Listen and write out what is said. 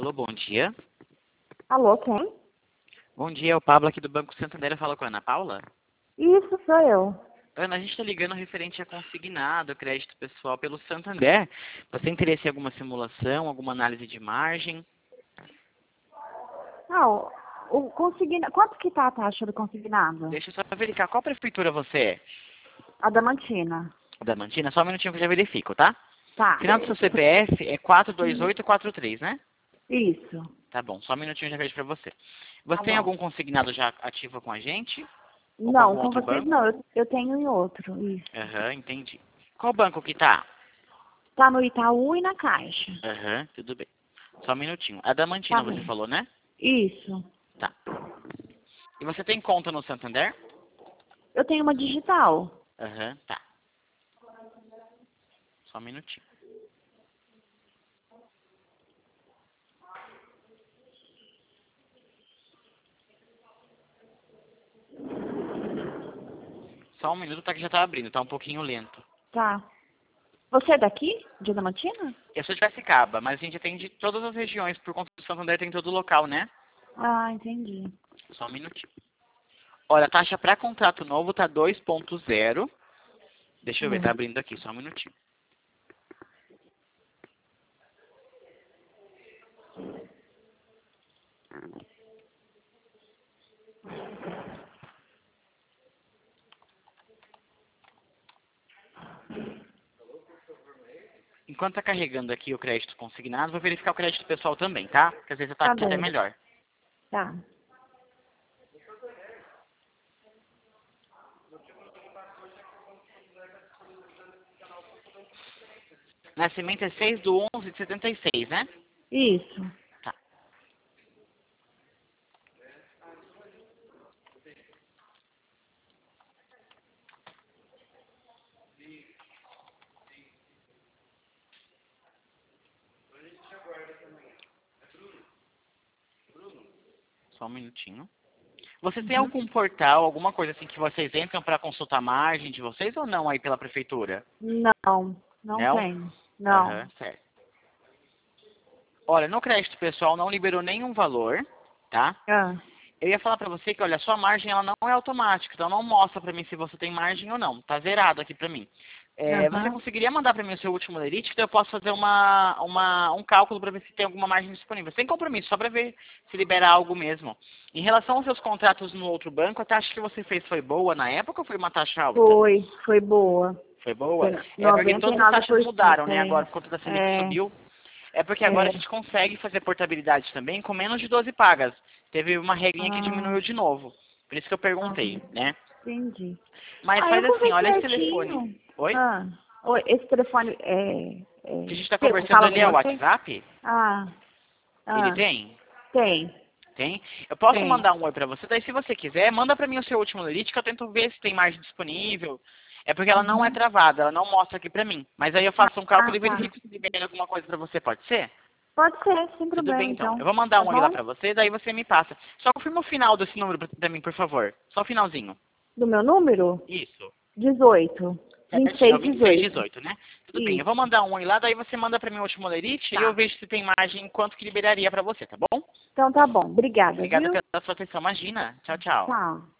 Alô, bom dia. Alô, quem? Bom dia, é o Pablo aqui do Banco Santander. Fala com a Ana Paula. Isso, sou eu. Ana, a gente está ligando referente a consignado, crédito pessoal pelo Santander. Você tem interesse em alguma simulação, alguma análise de margem? Ah, o consignado. Quanto que tá a taxa do consignado? Deixa eu só verificar qual prefeitura você é. Adamantina. Adamantina? Só um minutinho que eu já verifico, tá? Tá. Final do seu CPF é 42843, né? Isso. Tá bom, só um minutinho eu já vejo pra você. Tá Você tem bom. algum consignado já ativo com a gente? Ou com Não, algum com outro vocês banco? não. Eu tenho em outro. Isso. Aham, entendi. Qual banco que tá? Tá no Itaú e na Caixa. Aham, tudo bem. Só um minutinho. Tá Adamantina, você bem. falou, né? Isso. Tá. E você tem conta no Santander? Eu tenho uma digital. Aham, tá. Só um minutinho. Só um minuto, tá que já tá abrindo, tá um pouquinho lento. Tá. Você é daqui? De Adamantina? Eu sou de Piracicaba, mas a gente atende todas as regiões, por conta do Santander tem todo o local, né? Ah, entendi. Só um minutinho. Olha, a taxa para contrato novo tá 2.0. Deixa eu ver, tá abrindo aqui, só um minutinho. Enquanto tá carregando aqui o crédito consignado, vou verificar o crédito pessoal também, tá? Porque às vezes a taxa Tá é bem. melhor. Tá. Nascimento é 6/11/76, né? Isso. Tá. Só um minutinho. Você tem algum portal, alguma coisa assim que vocês entram para consultar a margem de vocês ou não aí pela prefeitura? Não, não Não? tenho. Não. Aham, certo. Olha, no crédito pessoal não liberou nenhum valor, tá? Ah. Eu ia falar pra você que, olha, a sua margem ela não é automática, então não mostra pra mim se você tem margem ou não. Tá zerado aqui pra mim. Você Aham. conseguiria mandar pra mim o seu último lerite, que eu posso fazer um cálculo pra ver se tem alguma margem disponível. Sem compromisso, só pra ver se libera algo mesmo. Em relação aos seus contratos no outro banco, a taxa que você fez foi boa na época ou foi uma taxa alta? Foi boa. Foi boa? Foi É porque todas as taxas 99%. mudaram, né? Agora, por conta da Selic É, subiu. É porque agora a é. gente consegue fazer portabilidade também com menos de 12 pagas. Teve uma regrinha que Ah, diminuiu de novo. Por isso que eu ah, perguntei, né? entendi. Mas Ah, eu faz vou assim, ver olha esse telefone. certinho. Oi? Ah, oi, esse telefone Que a gente está você conversando fala ali com é o você? WhatsApp? Ah, Ele ah, tem? tem, Tem? Eu posso tem. mandar um oi pra você, daí se você quiser, manda pra mim o seu último lerite que eu tento ver se tem margem disponível. É porque ela não é Uhum. travada, ela não mostra aqui pra mim. Mas aí eu faço um cálculo e Tá. verifico se libera alguma coisa pra você, pode ser? Pode ser, sem Tudo problema, bem, então. então. Eu vou mandar Tá um oi lá bom? pra você, daí você me passa. Só confirma o final desse número pra mim, por favor. Só o finalzinho. Do meu número? Isso. 18. Certinho, é o 2618. 2618, né? Tudo bem, eu vou Isso. mandar um oi lá, daí você manda pra mim o último lerite e eu Tá. vejo se tem margem quanto que liberaria pra você, tá bom? Então tá bom. Obrigada, Obrigado viu? pela sua atenção, imagina. Tchau, tchau. Tchau.